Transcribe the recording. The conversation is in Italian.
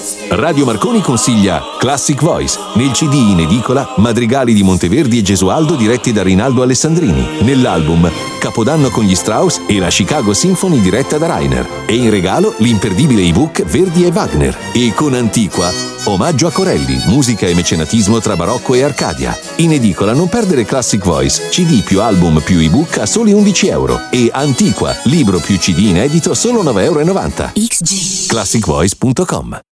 Radio Marconi consiglia Classic Voice, nel CD in edicola Madrigali di Monteverdi e Gesualdo diretti da Rinaldo Alessandrini, nell'album Capodanno con gli Strauss e la Chicago Symphony diretta da Reiner, e in regalo l'imperdibile ebook Verdi e Wagner, e con Antiqua Omaggio a Corelli, musica e mecenatismo tra barocco e Arcadia. In edicola non perdere Classic Voice, CD più album più ebook a soli €11 e Antiqua, libro più CD inedito a solo €9,90. XG. ClassicVoice.com